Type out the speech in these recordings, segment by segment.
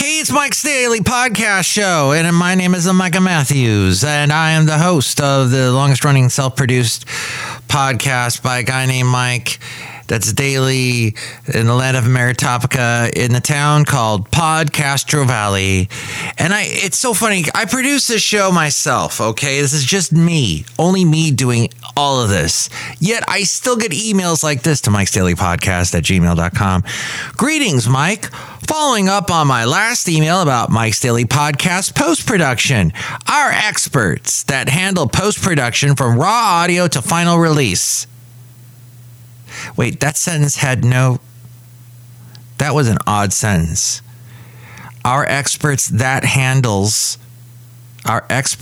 Hey, it's Mike's Daily Podcast Show, and my name is Micah Matthews, and I am the host of the longest-running self-produced podcast by a guy named Mike that's daily in the land of Meritopica in the town called Podcastro Valley. And it's so funny. I produce this show myself, okay? This is just me, only me doing all of this. Yet I still get emails like this to mikesdailypodcast@gmail.com. Greetings, Mike. Following up on my last email about Mike's Daily Podcast post-production, our experts that handle post-production from raw audio to final release. Wait, that sentence had no... That was an odd sentence. Our experts that handles... No.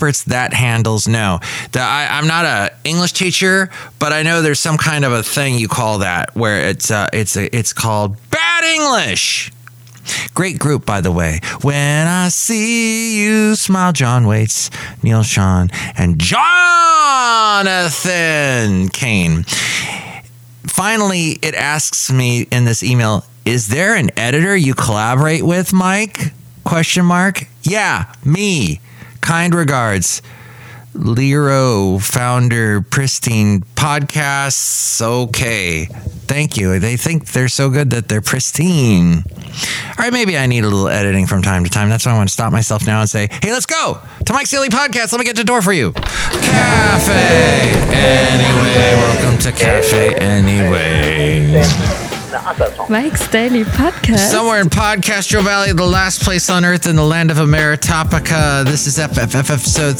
I'm not an English teacher, but I know there's some kind of a thing you call that, where it's called bad English. Great group, by the way. When I see you smile, John Waits, Neil Sean, and Jonathan Kane. Finally, it asks me in this email, is there an editor you collaborate with, Mike? ? Yeah, me. Kind regards. Lero, founder, Pristine Podcasts. Okay. Thank you. They think they're so good that they're pristine. All right, maybe I need a little editing from time to time. That's why I want to stop myself now and say, hey, let's go to Mike's Daily Podcast. Let me get the door for you. Cafe Anyway. Welcome to Cafe Anyway. Mike's Daily Podcast. Somewhere in Podcastro Valley, the last place on earth in the land of Meritopica. This is episode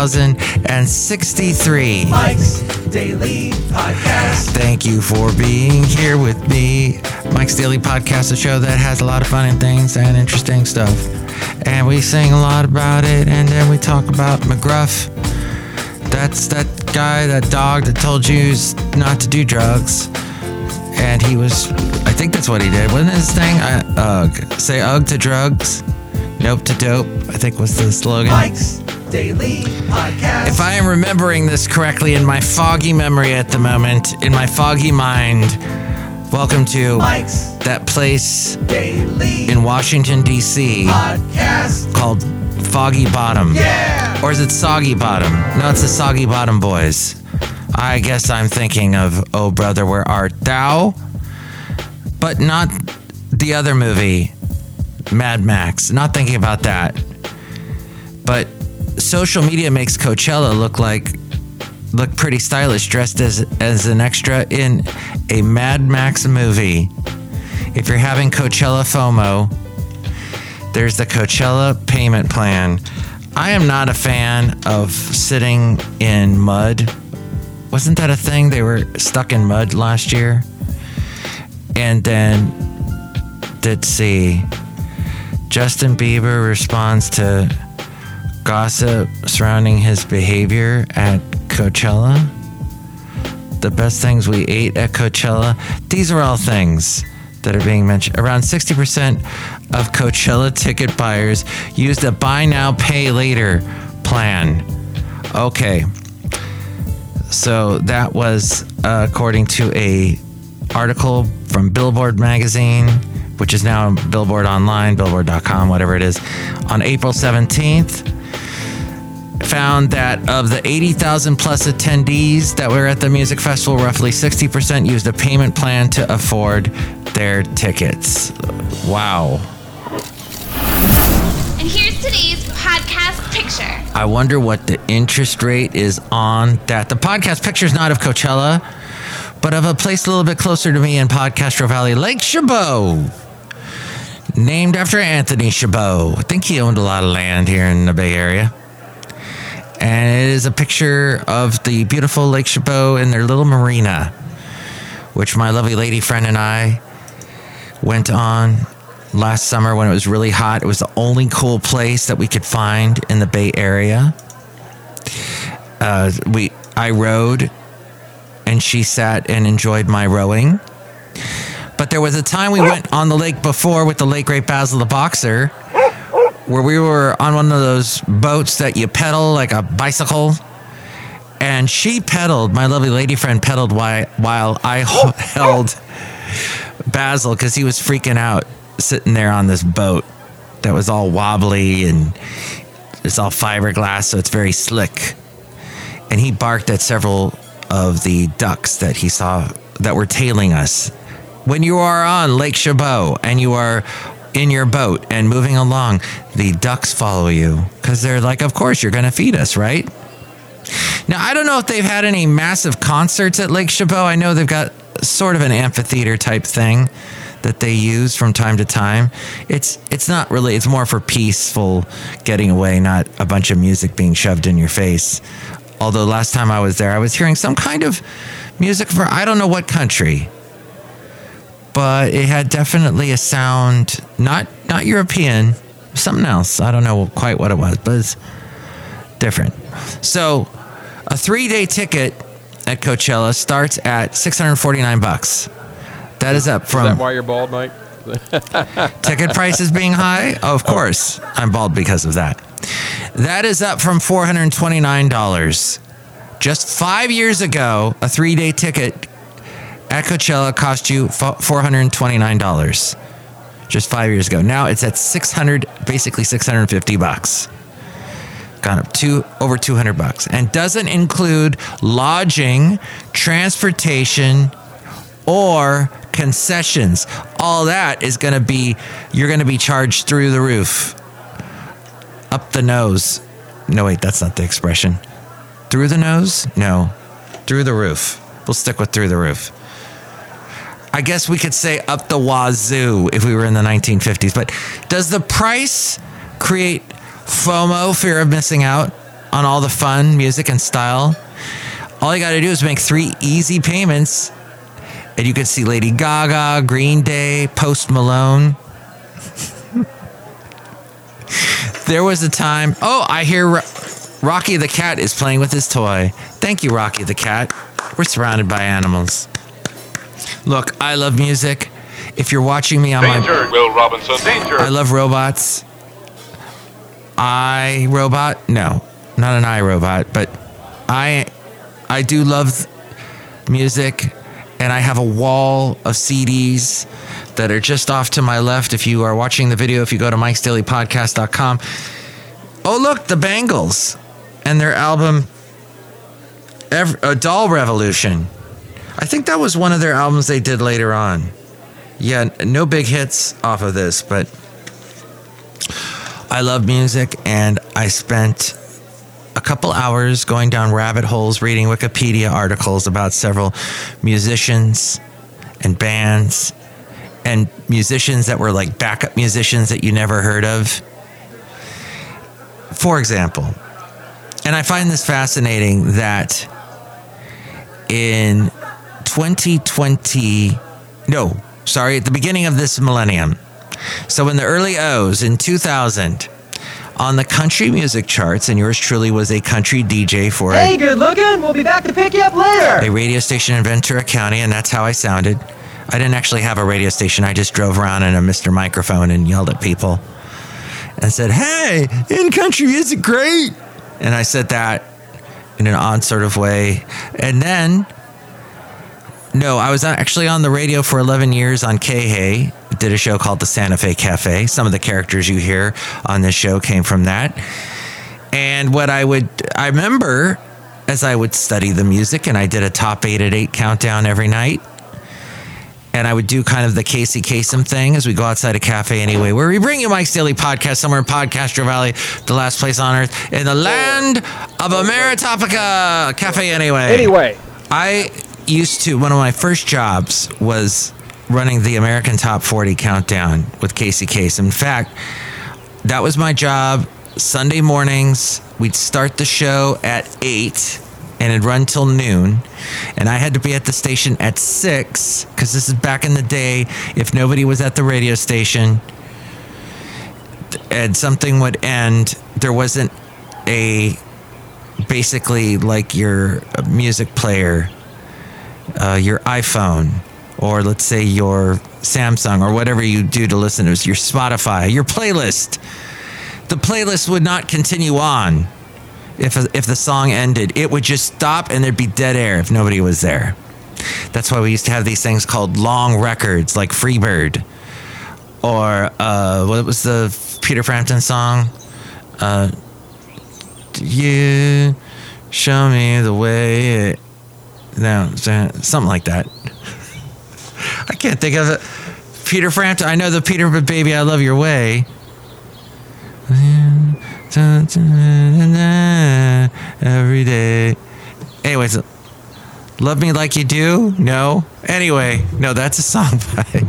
3063. Mike's Daily Podcast. Thank you for being here with me. Mike's Daily Podcast, a show that has a lot of fun and things and interesting stuff. And we sing a lot about it, and then we talk about McGruff. That's that guy, that dog that told you not to do drugs. And he was, I think that's what he did. Wasn't his thing? Say ugh to drugs, nope to dope, I think was the slogan. Mike's Daily Podcast. If I am remembering this correctly in my foggy memory at the moment, in my foggy mind, welcome to Mike's that place Daily in Washington, D.C. Podcast called Foggy Bottom. Yeah! Or is it Soggy Bottom? No, it's the Soggy Bottom Boys. I guess I'm thinking of Oh Brother, Where Art Thou? But not the other movie, Mad Max. Not thinking about that. But social media makes Coachella look pretty stylish, dressed as an extra in a Mad Max movie. If you're having Coachella FOMO, there's the Coachella payment plan. I am not a fan of sitting in mud. Wasn't that a thing? They were stuck in mud last year. And then, let's see, Justin Bieber responds to gossip surrounding his behavior at Coachella. The best things we ate at Coachella. These are all things that are being mentioned. Around 60% of Coachella ticket buyers used a buy now, pay later plan. Okay. So that was according to a article from Billboard magazine, which is now Billboard Online, billboard.com, whatever it is, on April 17th. Found that of the 80,000 plus attendees that were at the music festival, roughly 60% used a payment plan to afford their tickets. Wow. And here's today's podcast picture. I wonder what the interest rate is on that. The podcast picture is not of Coachella, but of a place a little bit closer to me in Podcastro Valley, Lake Chabot. Named after Anthony Chabot. I think he owned a lot of land here in the Bay Area. And it is a picture of the beautiful Lake Chabot and their little marina, which my lovely lady friend and I went on last summer when it was really hot. It was the only cool place that we could find in the Bay Area. I rowed, and she sat and enjoyed my rowing. But there was a time we went on the lake before with the late great Basil the Boxer, where we were on one of those boats that you pedal like a bicycle. And she pedaled, my lovely lady friend pedaled while I held Basil because he was freaking out sitting there on this boat. that was all wobbly and it's all fiberglass, so it's very slick. And he barked at several of the ducks that he saw that were tailing us. When you are on Lake Chabot and you are in your boat and moving along, the ducks follow you because they're like, of course, you're going to feed us, right? Now, I don't know if they've had any massive concerts at Lake Chabot. I know they've got sort of an amphitheater type thing that they use from time to time. It's not really, it's more for peaceful getting away, not a bunch of music being shoved in your face. Although last time I was there, I was hearing some kind of music for, I don't know what country, but it had definitely a sound, not European, something else. I don't know quite what it was, but it's different. So a 3-day ticket at Coachella starts at $649. That is up from... Is that why you're bald, Mike? Ticket prices being high? Oh, of course. I'm bald because of that. That is up from $429. Just 5 years ago, a 3-day ticket at Coachella cost you $429. Just 5 years ago. Now it's at basically $650. Gone up to over $200, and doesn't include lodging, transportation, or concessions. All that is going to be, you're going to be charged through the roof. Up the nose. No, wait, that's not the expression. Through the nose? No. Through the roof. We'll stick with through the roof. I guess we could say up the wazoo if we were in the 1950s. But does the price create FOMO, fear of missing out on all the fun, music, and style? All you got to do is make 3 easy payments, and you can see Lady Gaga, Green Day, Post Malone. There was a time... Oh, I hear Rocky the cat is playing with his toy. Thank you, Rocky the cat. We're surrounded by animals. Look, I love music. If you're watching me on Danger, Will Robinson. Danger. I love robots. iRobot? No, not an iRobot, but I do love music, and I have a wall of CDs that are just off to my left. If you are watching the video, if you go to mikesdailypodcast.com. Oh, look, the Bangles and their album Doll Revolution. I think that was one of their albums they did later on. Yeah, no big hits off of this, but I love music, and I spent a couple hours going down rabbit holes reading Wikipedia articles about several musicians and bands and musicians that were like backup musicians that you never heard of. For example, and I find this fascinating that in at the beginning of this millennium, so in the early O's in 2000, on the country music charts, and yours truly was a country DJ for Hey, good looking. We'll be back to pick you up later. a radio station in Ventura County, and that's how I sounded. I didn't actually have a radio station. I just drove around in a Mr. Microphone and yelled at people and said, "Hey, in country music, great." And I said that in an odd sort of way. And then, no, I was actually on the radio for 11 years on KHAY. Did a show called the Santa Fe Cafe. Some of the characters you hear on this show came from that. And I remember as I would study the music, and I did a top 8 at 8 countdown every night. And I would do kind of the Casey Kasem thing as we go outside a cafe anyway, where we bring you Mike's Daily Podcast, somewhere in Podcastro Valley, the last place on earth, in the land of Ameritopica. Cafe Anyway. I used to, one of my first jobs was running the American Top 40 Countdown with Casey Kasem. In fact, that was my job. Sunday mornings, we'd start the show at 8 and it'd run till noon. And I had to be at the station at 6, because this is back in the day. If nobody was at the radio station and something would end, there wasn't basically like your music player, your iPhone, or let's say your Samsung, or whatever you do to listen to, your Spotify, your playlist. The playlist would not continue on if the song ended. It would just stop and there'd be dead air if nobody was there. That's why we used to have these things called long records, like Freebird, Or what was the Peter Frampton song? You show me the way. No, something like that. I can't think of it. Peter Frampton. I know the Peter, but baby, I love your way. Every day. Anyways, love me like you do? No. Anyway, no, that's a song by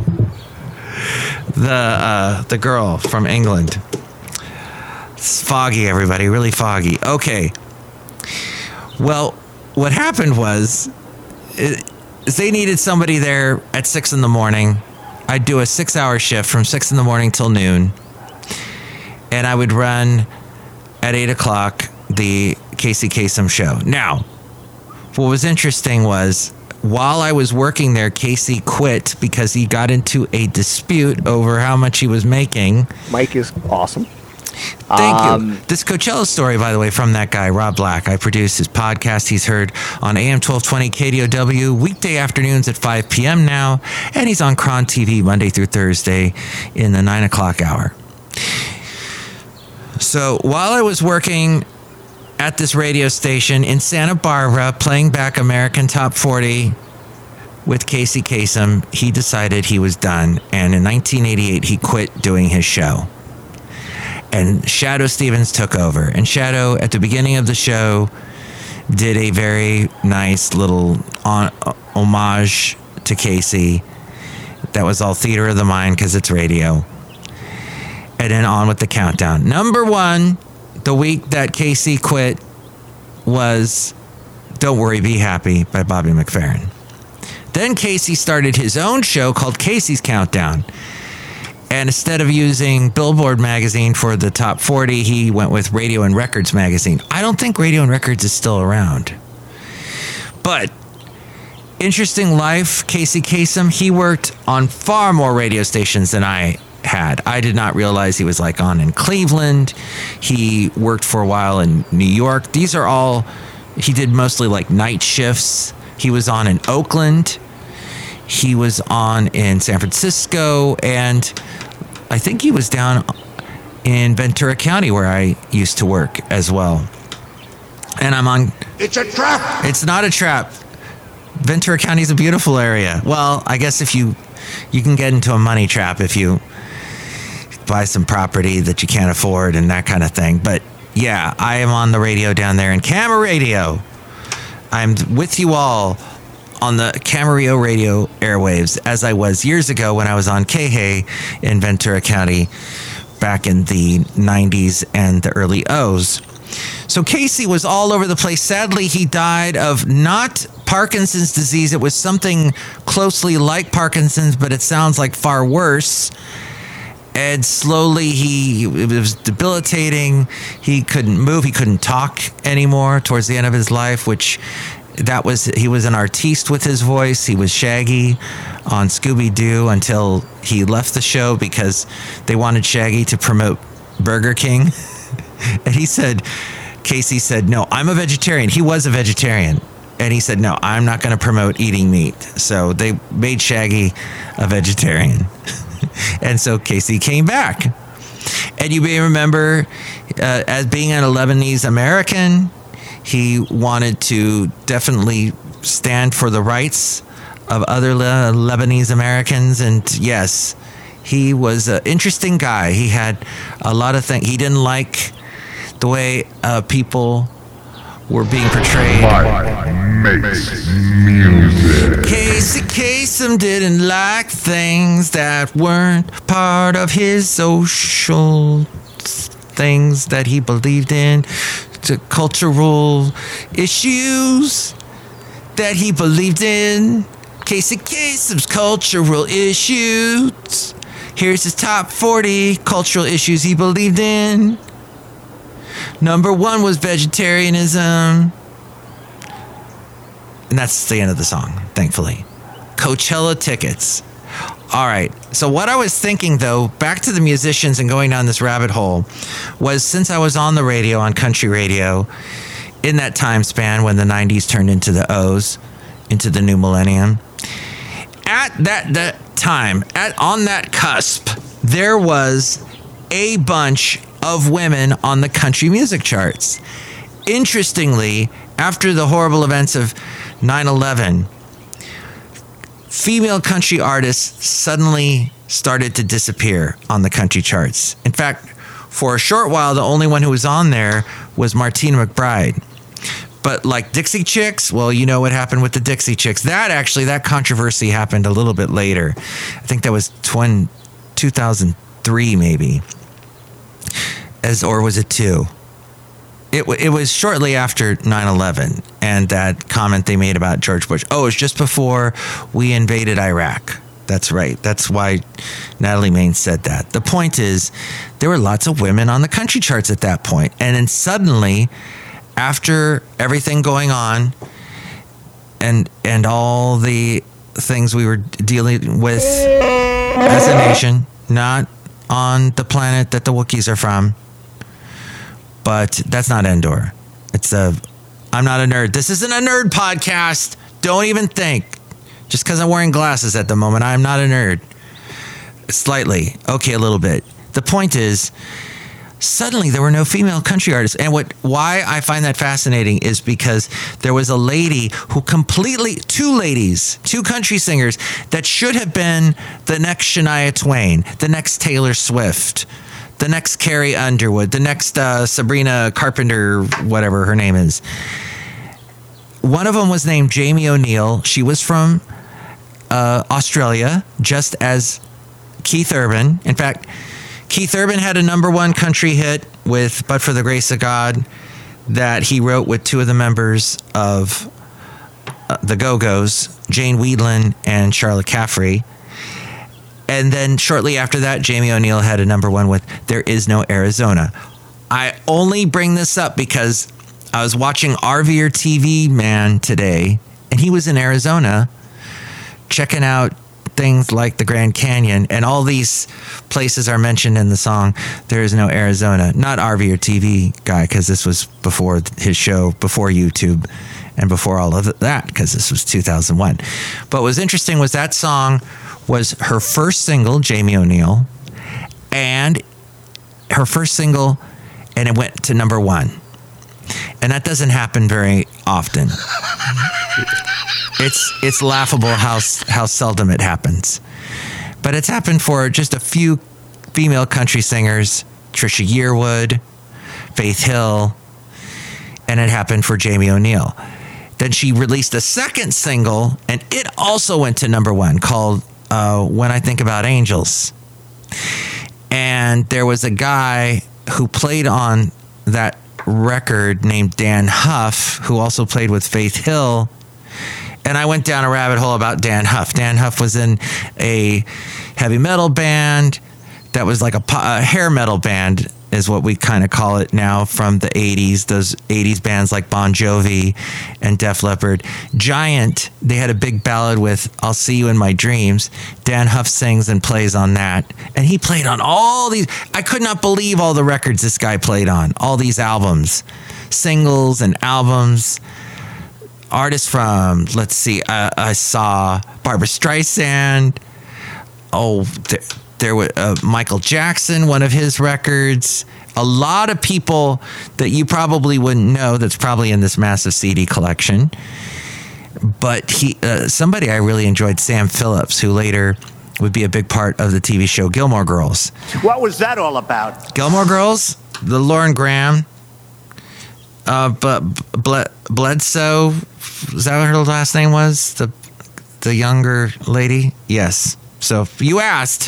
the girl from England. It's foggy, everybody, really foggy. Okay. Well, what happened was they needed somebody there at 6 a.m. I'd do a 6-hour shift from 6 a.m. till noon. And I would run at 8 o'clock the Casey Kasem show. Now, what was interesting was while I was working there, Casey quit because he got into a dispute over how much he was making. Mike is awesome. Thank you. This Coachella story, by the way, from that guy, Rob Black. I produced his podcast. He's heard on AM 1220 KDOW weekday afternoons at 5 p.m. now. And he's on Cron TV Monday through Thursday in the 9 o'clock hour. So while I was working at this radio station in Santa Barbara, playing back American Top 40 with Casey Kasem, he decided he was done. And in 1988, he quit doing his show. And Shadow Stevens took over. And Shadow, at the beginning of the show, did a very nice little homage to Casey. That was all theater of the mind because it's radio. And then on with the countdown. Number one, the week that Casey quit, was Don't Worry, Be Happy by Bobby McFerrin. Then Casey started his own show called Casey's Countdown. And instead of using Billboard magazine for the top 40, he went with Radio and Records magazine. I don't think Radio and Records is still around. But interesting life, Casey Kasem. He worked on far more radio stations than I had. I did not realize he was like on in Cleveland. He worked for a while in New York. These are all, he did mostly like night shifts. He was on in Oakland. He was on in San Francisco, and I think he was down in Ventura County where I used to work as well. And I'm on... It's a trap! It's not a trap. Ventura County is a beautiful area. Well, I guess if you can get into a money trap if you buy some property that you can't afford and that kind of thing. But yeah, I am on the radio down there in Camarillo Radio. I'm with you all on the Camarillo Radio airwaves, as I was years ago when I was on KHAY in Ventura County back in the 90s and the early O's. So Casey was all over the place. Sadly, he died of not Parkinson's disease. It was something closely like Parkinson's, but it sounds like far worse. And slowly it was debilitating. He couldn't move. He couldn't talk anymore towards the end of his life, he was an artiste with his voice. He was Shaggy on Scooby-Doo until he left the show because they wanted Shaggy to promote Burger King. And Casey said, no, I'm a vegetarian. He was a vegetarian. And he said, no, I'm not going to promote eating meat. So they made Shaggy a vegetarian. And so Casey came back. And you may remember as being an Lebanese American, he wanted to definitely stand for the rights of other Lebanese Americans. And yes, he was an interesting guy. He had a lot of things. He didn't like the way people were being portrayed. Mike makes music. Casey Kasem didn't like things that weren't part of his social things that he believed in. To cultural issues that he believed in. Casey Kasem's cultural issues. Here's his top 40 cultural issues he believed in. Number 1 was vegetarianism. And that's the end of the song, thankfully. Coachella tickets. All right. So what I was thinking, though, back to the musicians and going down this rabbit hole, was since I was on the radio, on country radio, in that time span when the 90s turned into the O's, into the new millennium, at that time, on that cusp, there was a bunch of women on the country music charts. Interestingly, after the horrible events of 9/11, female country artists suddenly started to disappear on the country charts. In fact, for a short while, the only one who was on there was Martina McBride. But like Dixie Chicks, well, you know what happened with the Dixie Chicks. That controversy happened a little bit later. I think that was 2003 maybe. Or was it 2? It was shortly after 9/11 and that comment they made about George Bush. Oh, it was just before we invaded Iraq. That's right. That's why Natalie Maines said that. The point is, there were lots of women on the country charts at that point. And then suddenly, after everything going on and all the things we were dealing with as a nation, not on the planet that the Wookiees are from, but that's not Endor. I'm not a nerd. This isn't a nerd podcast. Don't even think. Just because I'm wearing glasses at the moment, I'm not a nerd. Slightly. Okay, a little bit. The point is, suddenly there were no female country artists. And why I find that fascinating is because there was a lady who two country singers that should have been the next Shania Twain, the next Taylor Swift, the next Carrie Underwood, the next Sabrina Carpenter, whatever her name is. One of them was named Jamie O'Neill. She was from Australia, just as Keith Urban. In fact, Keith Urban had a #1 country hit with But for the Grace of God that he wrote with two of the members of the Go-Go's, Jane Wiedlin and Charlotte Caffrey. And then shortly after that, Jamie O'Neill had a #1 with There Is No Arizona. I only bring this up because I was watching RVer TV Man today, and he was in Arizona checking out things like the Grand Canyon, and all these places are mentioned in the song There Is No Arizona. Not RVer TV guy, because this was before his show, before YouTube, and before all of that, because this was 2001. But what was interesting was that song was her first single, Jamie O'Neill, and her first single, and it went to #1. And that doesn't happen very often. It's laughable how seldom it happens. But it's happened for just a few female country singers, Trisha Yearwood, Faith Hill, and it happened for Jamie O'Neill. Then she released a second single, and it also went to #1, called When I Think About Angels. And there was a guy who played on that record named Dan Huff, who also played with Faith Hill. And I went down a rabbit hole about Dan Huff. Dan Huff was in a heavy metal band that was like a hair metal band, is what we kind of call it now, from the 80s. Those 80s bands like Bon Jovi and Def Leppard. Giant, they had a big ballad with I'll See You in My Dreams. Dan Huff sings and plays on that. And he played on all these. I could not believe all the records this guy played on. All these albums. Singles and albums. Artists from, let's see, I saw Barbra Streisand. Oh, there was Michael Jackson, one of his records. A lot of people that you probably wouldn't know that's probably in this massive CD collection. But somebody I really enjoyed, Sam Phillips, who later would be a big part of the TV show Gilmore Girls. What was that all about? Gilmore Girls, the Lauren Graham, but Bledsoe, is that what her last name was? The younger lady? Yes. So you asked.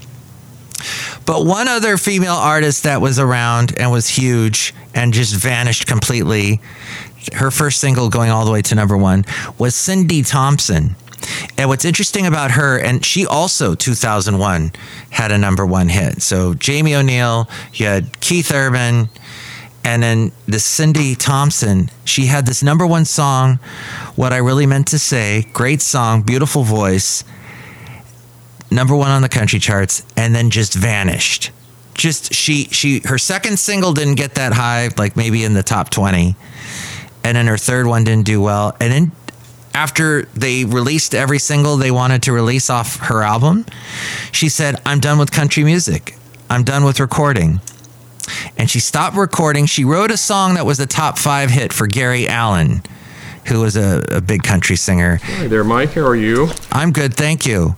But one other female artist that was around and was huge and just vanished completely, her first single going all the way to #1, was Cindy Thompson. And what's interesting about her, and she also, 2001, had a #1 hit. So Jamie O'Neill, you had Keith Urban, and then this Cindy Thompson, she had this #1 song, What I Really Meant to Say, great song, beautiful voice, #1 on the country charts, and then just vanished. Just her second single didn't get that high, like maybe in the top 20, and then her third one didn't do well. And then after they released every single they wanted to release off her album, she said, I'm done with country music. I'm done with recording. And she stopped recording. She wrote a song that was a top 5 hit for Gary Allan, who was a big country singer. Hi there, Mike. How are you? I'm good, thank you.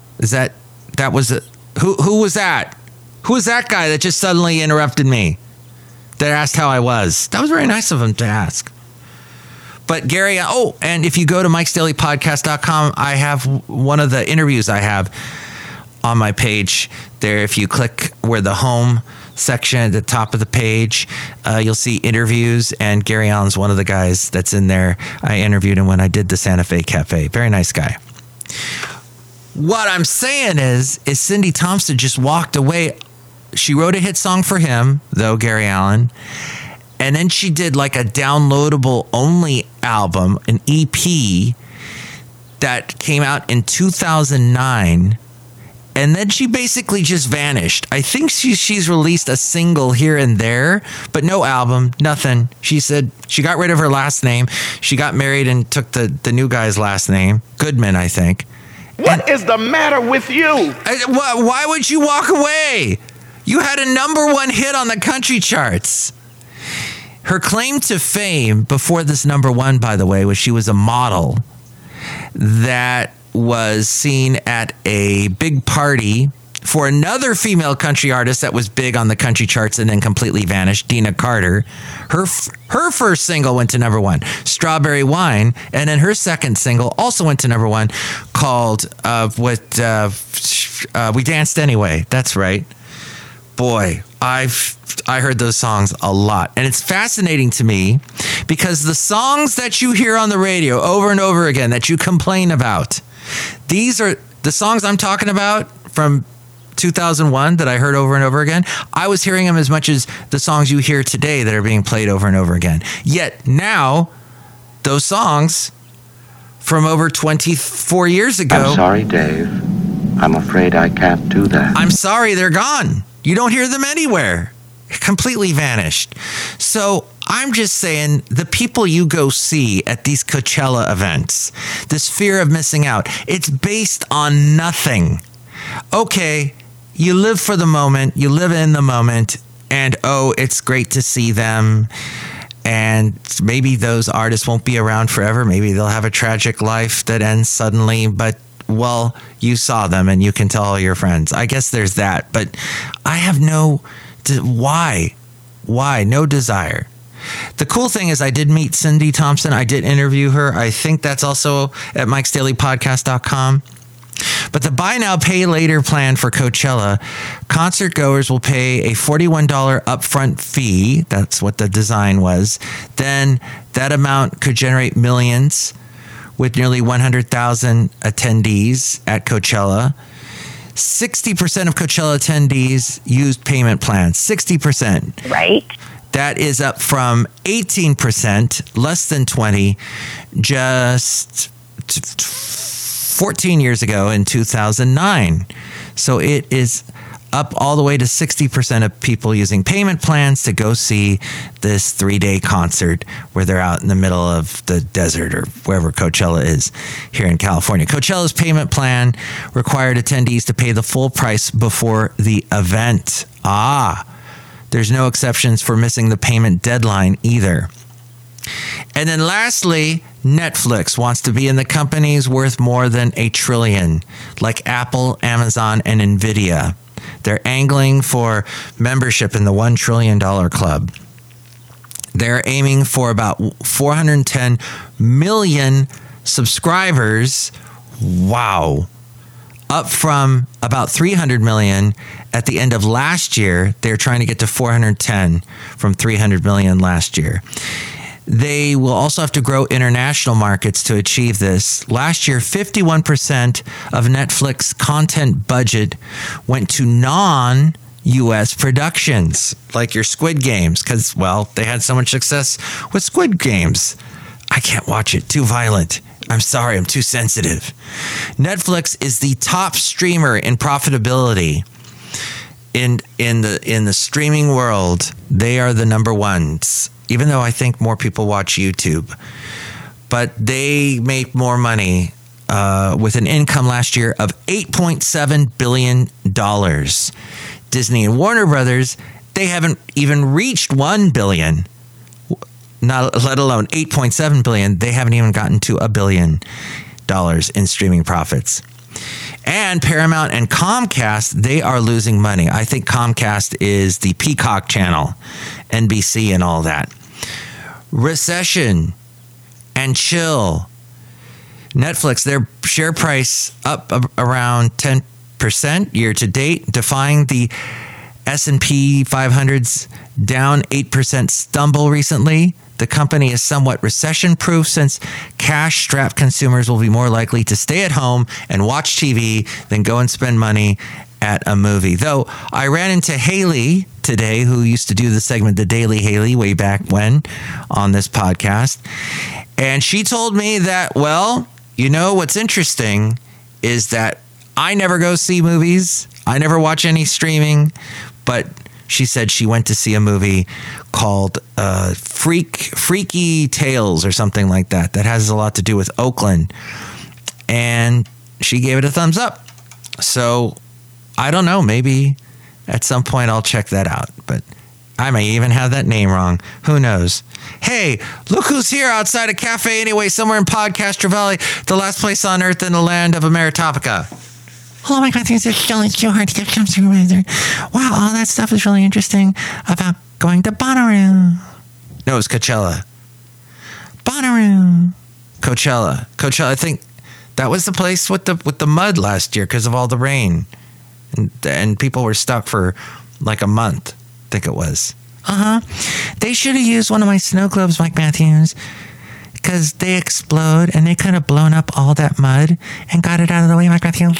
Who was that? Who was that guy that just suddenly interrupted me? That asked how I was. That was very nice of him to ask. But Gary, and if you go to mikesdailypodcast.com, I have one of the interviews I have on my page there. If you click where the home section at the top of the page, you'll see interviews, and Gary Allan's one of the guys that's in there. I interviewed him when I did the Santa Fe Cafe. Very nice guy. What I'm saying is Cindy Thompson just walked away. She wrote a hit song for him, though, Gary Allan. And then she did like a downloadable only album, an EP that came out in 2009. And then she basically just vanished. I think she's released a single here and there, but no album, nothing. She said she got rid of her last name. She got married and took the new guy's last name, Goodman, I think. What is the matter with you? Why would you walk away? You had a #1 hit on the country charts. Her claim to fame before this #1, by the way, was she was a model that was seen at a big party for another female country artist that was big on the country charts and then completely vanished, Dina Carter. Her first single went to #1, Strawberry Wine, and then her second single also went to #1 called We Danced Anyway. That's right. Boy, I heard those songs a lot. And it's fascinating to me because the songs that you hear on the radio over and over again that you complain about, these are the songs I'm talking about from 2001 that I heard over and over again. I was hearing them as much as the songs you hear today that are being played over and over again. Yet now, those songs from over 24 years ago... I'm sorry, Dave. I'm afraid I can't do that. I'm sorry, they're gone. You don't hear them anywhere. Completely vanished. So I'm just saying, the people you go see at these Coachella events, this fear of missing out, it's based on nothing. Okay, you live for the moment, you live in the moment, and it's great to see them. And maybe those artists won't be around forever. Maybe they'll have a tragic life that ends suddenly, but well, you saw them and you can tell all your friends. I guess there's that, but I have why? No desire. The cool thing is I did meet Cindy Thompson. I did interview her. I think that's also at mikesdailypodcast.com. But the buy now, pay later plan for Coachella, concert goers will pay a $41 upfront fee. That's what the design was. Then that amount could generate millions with nearly 100,000 attendees at Coachella. 60% of Coachella attendees used payment plans. 60%. Right. That is up from 18%, less than 20, just 14 years ago in 2009. So it is up all the way to 60% of people using payment plans to go see this 3-day concert where they're out in the middle of the desert or wherever Coachella is here in California. Coachella's payment plan required attendees to pay the full price before the event. There's no exceptions for missing the payment deadline either. And then lastly, Netflix wants to be in the companies worth more than $1 trillion, like Apple, Amazon, and Nvidia. They're angling for membership in the $1 trillion club. They're aiming for about 410 million subscribers. Wow. Up from about 300 million at the end of last year. They're trying to get to 410 from 300 million last year. They will also have to grow international markets to achieve this. Last year, 51% of Netflix content budget went to non-U.S. productions, like your Squid Games, because, well, they had so much success with Squid Games. I can't watch it. Too violent. I'm sorry. I'm too sensitive. Netflix is the top streamer in profitability. In the streaming world, they are the number ones. Even though I think more people watch YouTube. but they made more money with an income last year of $8.7 billion. Disney and Warner Brothers, they haven't even reached $1 billion, let alone $8.7 billion. They haven't even gotten to $1 billion in streaming profits. And Paramount and Comcast, they are losing money. I think Comcast is the Peacock channel, NBC and all that. Recession and chill. Netflix, their share price up around 10% year to date, defying the S&P 500's down 8% stumble recently. The company is somewhat recession-proof since cash-strapped consumers will be more likely to stay at home and watch TV than go and spend money at a movie. Though I ran into Haley today, who used to do the segment The Daily Haley way back when on this podcast. And she told me that, well, you know, what's interesting is that I never go see movies. I never watch any streaming, but she said she went to see a movie called Freaky Tales or something like that. That has a lot to do with Oakland. And she gave it a thumbs up. So I don't know. Maybe at some point I'll check that out. But I may even have that name wrong. Who knows? Hey, look who's here outside a cafe anyway, somewhere in Podcaster Valley, the last place on earth in the land of Ameritopica. Oh my God, it's so hard to get supervisor. Wow, all that stuff is really interesting about going to Bonnaroo. No, it was Coachella. Bonnaroo. Coachella. I think that was the place with the mud last year because of all the rain. And people were stuck for like a month, I think it was. They should have used one of my snow globes, Mike Matthews, because they explode and they could have blown up all that mud and got it out of the way, Mike Matthews.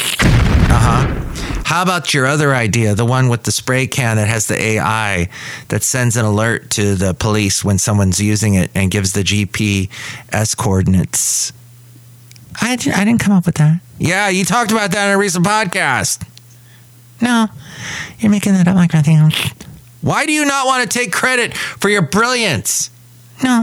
How about your other idea, the one with the spray can that has the AI that sends an alert to the police when someone's using it and gives the GPS coordinates? I didn't come up with that. Yeah, you talked about that in a recent podcast. No, you're making that up, Mike Matthews. Why do you not want to take credit for your brilliance? No.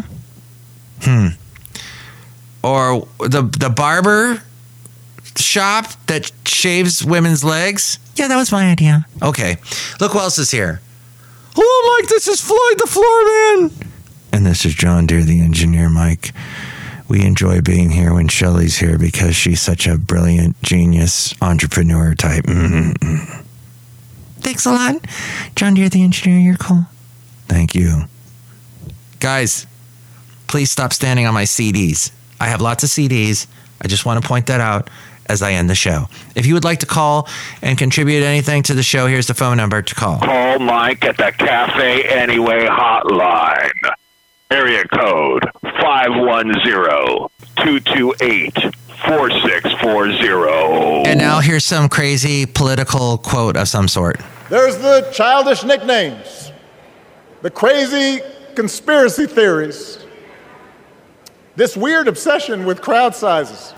Or the barber shop that shaves women's legs? Yeah, that was my idea. Okay. Look who else is here. Hello, Mike. This is Floyd the Floorman. And this is John Deere, the engineer, Mike. We enjoy being here when Shelley's here because she's such a brilliant, genius, entrepreneur type. Mm-hmm. Thanks a lot. John Deere, the engineer, you're cool. Thank you. Guys, please stop standing on my CDs. I have lots of CDs. I just want to point that out as I end the show. If you would like to call and contribute anything to the show, here's the phone number to call. Call Mike at the Cafe Anyway hotline. Area code 510-228-4640. And now here's some crazy political quote of some sort. There's the childish nicknames, the crazy conspiracy theories, this weird obsession with crowd sizes.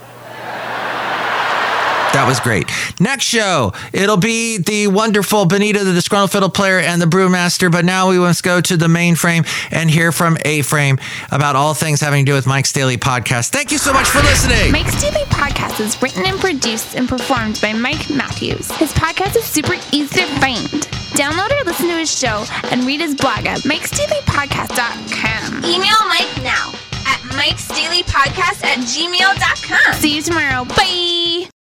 That was great. Next show, it'll be the wonderful Benita, the disgruntled fiddle player, and the brewmaster. But now we must go to the mainframe and hear from A-Frame about all things having to do with Mike's Daily Podcast. Thank you so much for listening. Mike's Daily Podcast is written and produced and performed by Mike Matthews. His podcast is super easy to find. Download or listen to his show and read his blog at mikesdailypodcast.com. Email Mike now at mikesdailypodcast@gmail.com. See you tomorrow. Bye.